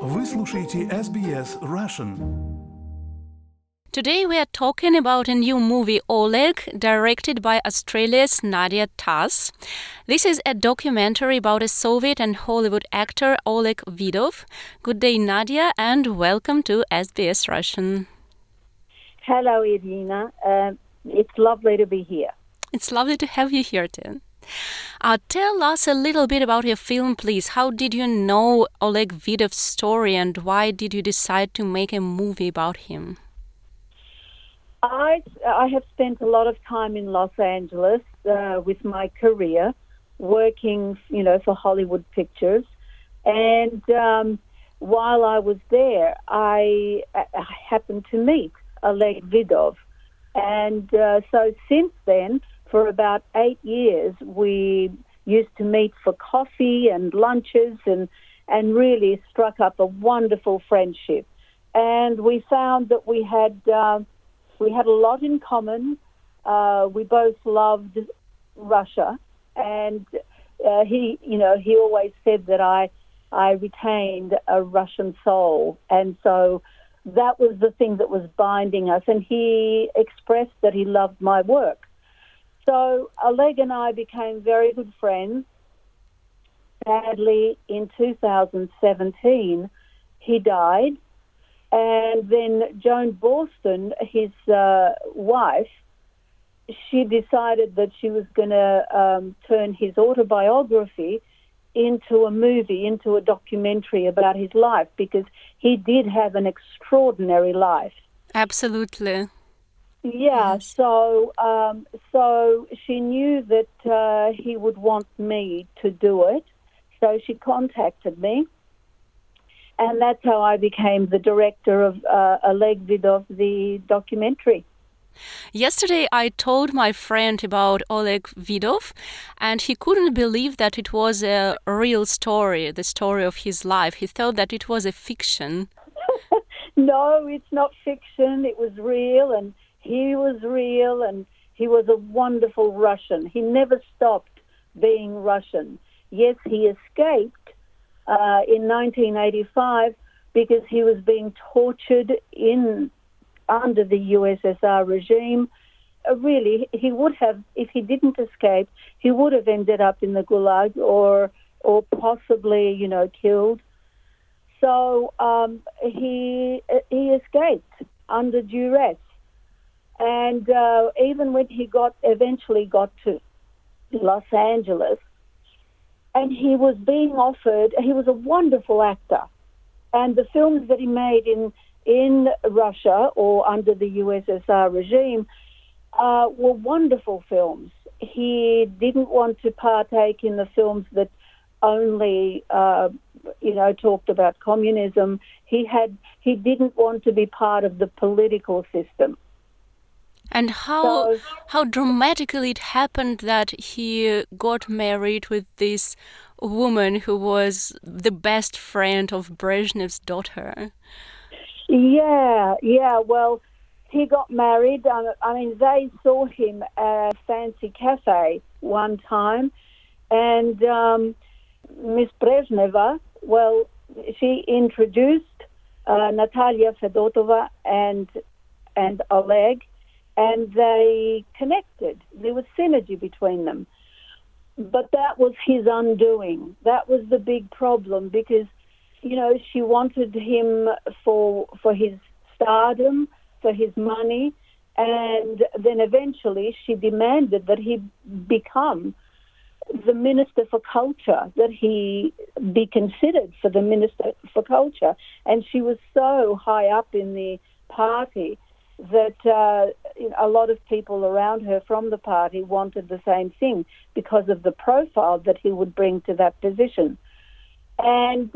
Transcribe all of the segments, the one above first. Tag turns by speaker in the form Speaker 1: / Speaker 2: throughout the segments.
Speaker 1: Вы слушаете SBS Russian.
Speaker 2: Today we are talking about a new movie, Oleg, directed by Australia's Nadia Tass. This is a documentary about a Soviet and Hollywood actor, Oleg Vidov. Good day, Nadia, and welcome to SBS Russian.
Speaker 3: Hello, Irina. It's lovely to be here.
Speaker 2: It's lovely to have you here, too. Tell us a little bit about your film, please. How did you know Oleg Vidov's story and why did you decide to make a movie about him?
Speaker 3: I have spent a lot of time in Los Angeles with my career, working, for Hollywood pictures. And while I was there, I happened to meet Oleg Vidov. And so since then, for about 8 years, we used to meet for coffee and lunches and really struck up a wonderful friendship. And we found that we had a lot in common. We both loved Russia, and he always said that I retained a Russian soul, and so that was the thing that was binding us. And he expressed that he loved my work. So Oleg and I became very good friends. Sadly, in 2017, he died. And then Joan Borston, his wife, she decided that she was going to turn his autobiography into a movie, into a documentary about his life, because he did have an extraordinary life.
Speaker 2: Absolutely.
Speaker 3: Yeah,
Speaker 2: Yes.
Speaker 3: so she knew that he would want me to do it, so she contacted me. And that's how I became the director of Oleg Vidov, the documentary.
Speaker 2: Yesterday I told my friend about Oleg Vidov, and he couldn't believe that it was a real story, the story of his life. He thought that it was a fiction.
Speaker 3: No, it's not fiction. It was real, and he was real, and he was a wonderful Russian. He never stopped being Russian. Yes, he escaped in 1985 because he was being tortured under the USSR regime. Really, he would have, if he didn't escape, he would have ended up in the Gulag or possibly, killed. So he escaped under duress. And even when he eventually got to Los Angeles, and he was being offered, he was a wonderful actor. And the films that he made in Russia or under the USSR regime were wonderful films. He didn't want to partake in the films that only, talked about communism. He didn't want to be part of the political system.
Speaker 2: And how dramatically it happened that he got married with this woman who was the best friend of Brezhnev's daughter.
Speaker 3: Yeah. Well, he got married. They saw him at a fancy cafe one time, and Miss Brezhneva, she introduced Natalia Fedotova and Oleg, and they connected. There was synergy between them. But that was his undoing. That was the big problem because, she wanted him for his stardom, for his money, and then eventually she demanded that he become the Minister for Culture, that he be considered for the Minister for Culture. And she was so high up in the party that a lot of people around her from the party wanted the same thing because of the profile that he would bring to that position. And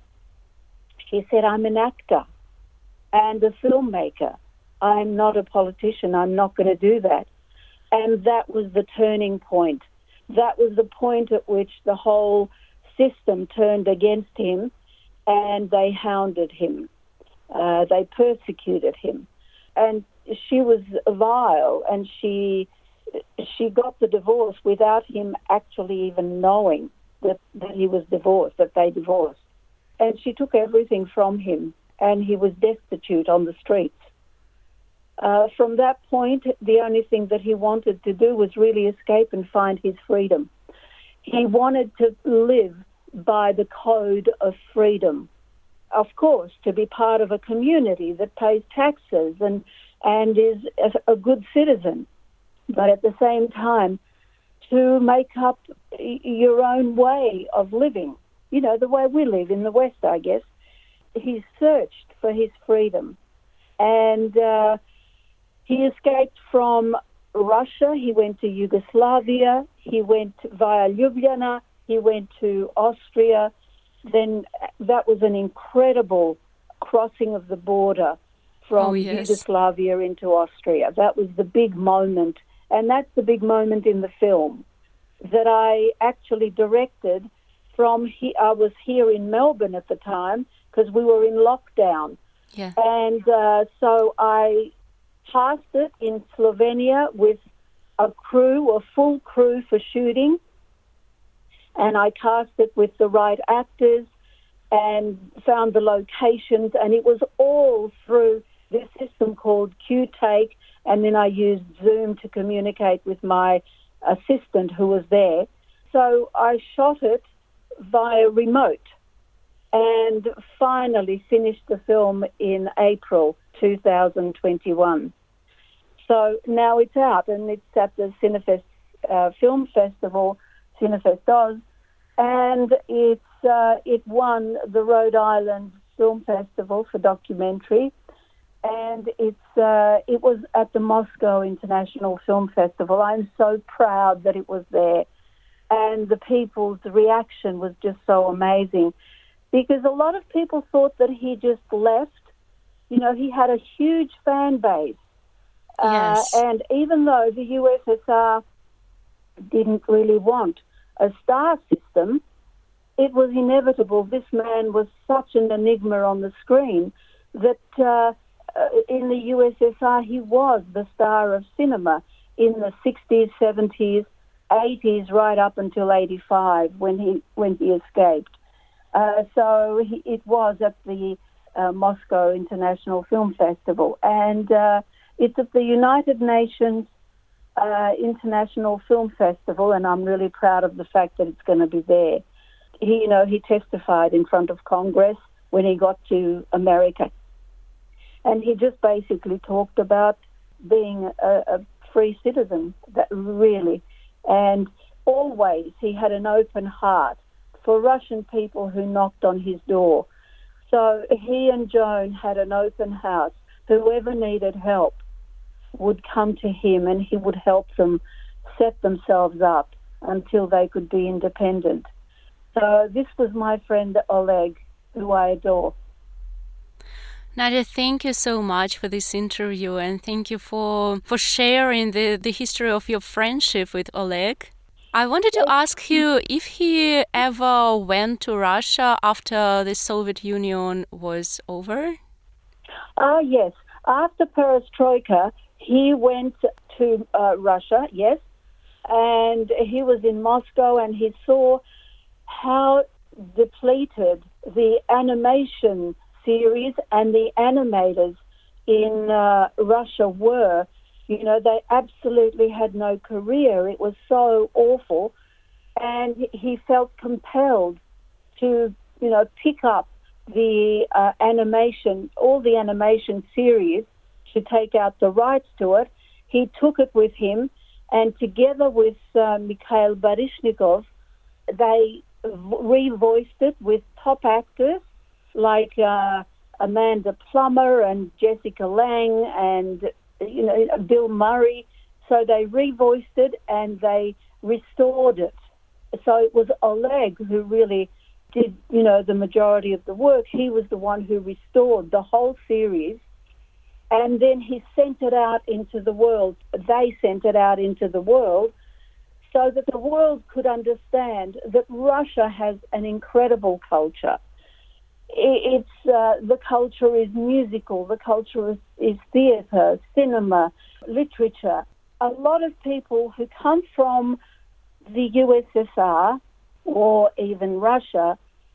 Speaker 3: he said, I'm an actor and a filmmaker. I'm not a politician. I'm not going to do that. And that was the turning point. That was the point at which the whole system turned against him and they hounded him. They persecuted him. And she was vile, and she got the divorce without him actually even knowing that he was divorced, that they divorced. and she took everything from him, and he was destitute on the streets. From that point, the only thing that he wanted to do was really escape and find his freedom. He wanted to live by the code of freedom. Of course, to be part of a community that pays taxes and is a good citizen, but at the same time, to make up your own way of living, the way we live in the West, I guess. He searched for his freedom, and he escaped from Russia. He went to Yugoslavia. He went via Ljubljana. He went to Austria. Then that was an incredible crossing of the border from Yugoslavia into Austria. That was the big moment, and that's the big moment in the film that I actually directed from. I was here in Melbourne at the time because we were in lockdown.
Speaker 2: Yeah.
Speaker 3: And so I cast it in Slovenia with a full crew for shooting, and I cast it with the right actors and found the locations, and it was all through this system called Q-Take, and then I used Zoom to communicate with my assistant who was there. So I shot it via remote and finally finished the film in April 2021. So now it's out, and it's at the Cinefest Film Festival, Cinefest Oz, and it won the Rhode Island Film Festival for documentary, and it was at the Moscow International Film Festival. I'm so proud that it was there, and the people's reaction was just so amazing, because a lot of people thought that he just left. He had a huge fan base.
Speaker 2: Yes.
Speaker 3: And even though the USSR didn't really want a star system, it was inevitable. This man was such an enigma on the screen that in the USSR he was the star of cinema in the 60s, 70s, 80s, right up until 85 when he escaped. So it was at the Moscow International Film Festival, and it's at the United Nations International Film Festival, and I'm really proud of the fact that it's going to be there. He testified in front of Congress when he got to America, and he just basically talked about being a free citizen, that really, and always he had an open heart for Russian people who knocked on his door. So he and Joan had an open house. Whoever needed help would come to him, and he would help them set themselves up until they could be independent. So this was my friend Oleg, who I adore.
Speaker 2: Nadia, thank you so much for this interview, and thank you for sharing the history of your friendship with Oleg. I wanted to ask you if he ever went to Russia after the Soviet Union was over?
Speaker 3: Yes. After Perestroika, he went to Russia, yes, and he was in Moscow, and he saw how depleted the animation series and the animators in Russia were. They absolutely had no career. It was so awful, and he felt compelled to, pick up the animation, all the animation series, to take out the rights to it. He took it with him, and together with Mikhail Baryshnikov, they revoiced it with top actors like Amanda Plummer and Jessica Lange and Bill Murray. So they revoiced it and they restored it. So it was Oleg who really did, the majority of the work. He was the one who restored the whole series, and then he sent it out into the world. They sent it out into the world so that the world could understand that Russia has an incredible culture. It's the culture is musical, the culture is theatre, cinema, literature. A lot of people who come from the USSR or even Russia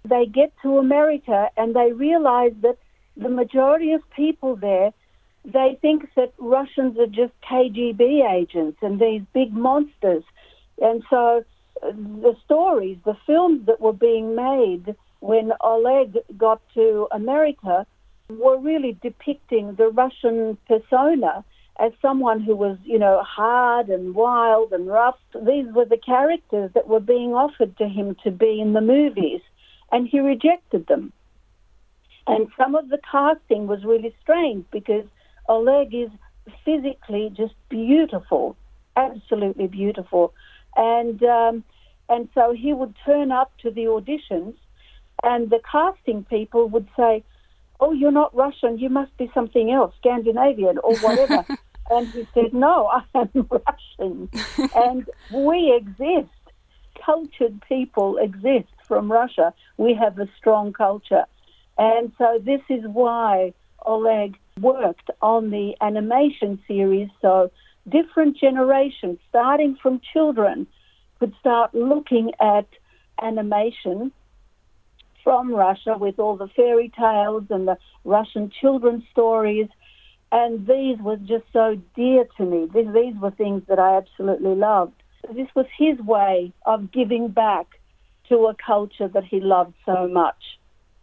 Speaker 3: They get to America and they realize that the majority of people there, they think that Russians are just KGB agents and these big monsters. And so the stories, the films that were being made when Oleg got to America were really depicting the Russian persona as someone who was, hard and wild and rough. These were the characters that were being offered to him to be in the movies, and he rejected them. And some of the casting was really strange because Oleg is physically just beautiful, absolutely beautiful. And so he would turn up to the auditions, and the casting people would say, "Oh, you're not Russian, you must be something else, Scandinavian or whatever." And he said, "No, I am Russian." And we exist. Cultured people exist from Russia. We have a strong culture. And so this is why Oleg worked on the animation series, so different generations, starting from children, could start looking at animation from Russia with all the fairy tales and the Russian children's stories. And these were just so dear to me. These were things that I absolutely loved. This was his way of giving back to a culture that he loved so much.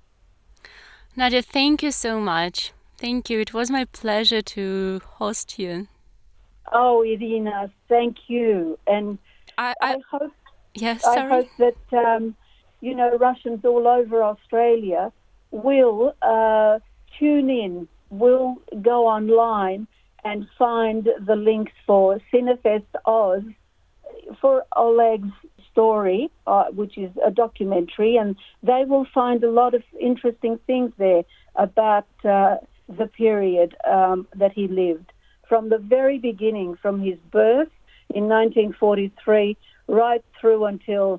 Speaker 2: Nadia, thank you so much. Thank you. It was my pleasure to host you.
Speaker 3: Oh, Irina, thank you. And I hope,
Speaker 2: yes,
Speaker 3: I hope that, Russians all over Australia will tune in, will go online and find the links for Cinefest Oz, for Oleg's story, which is a documentary, and they will find a lot of interesting things there about the period that he lived. From the very beginning, from his birth in 1943 right through until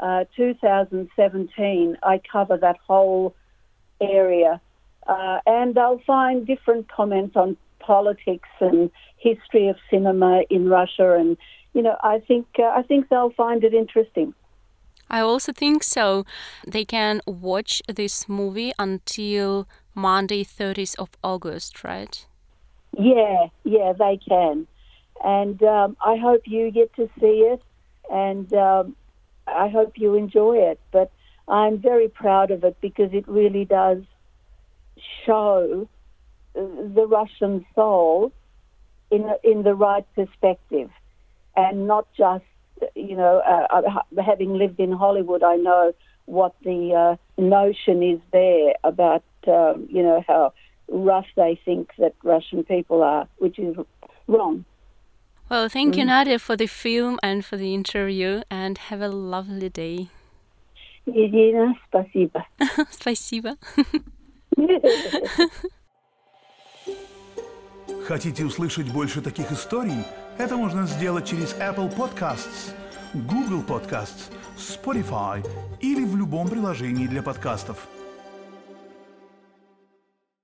Speaker 3: 2017, I cover that whole area. And I'll find different comments on politics and history of cinema in Russia, and I think they'll find it interesting.
Speaker 2: I also think so. They can watch this movie until Monday, 30th of August, right?
Speaker 3: Yeah, they can. And I hope you get to see it, and I hope you enjoy it. But I'm very proud of it because it really does show the Russian soul in the right perspective, and not just, having lived in Hollywood, I know what the notion is there about, how rough they think that Russian people are, which is wrong.
Speaker 2: Well, thank you, Nadia, for the film and for the interview, and have a lovely day.
Speaker 3: Irina, спасибо.
Speaker 2: Спасибо.
Speaker 1: Хотите услышать больше таких историй? Это можно сделать через Apple Podcasts, Google Podcasts, Spotify или в любом приложении для подкастов.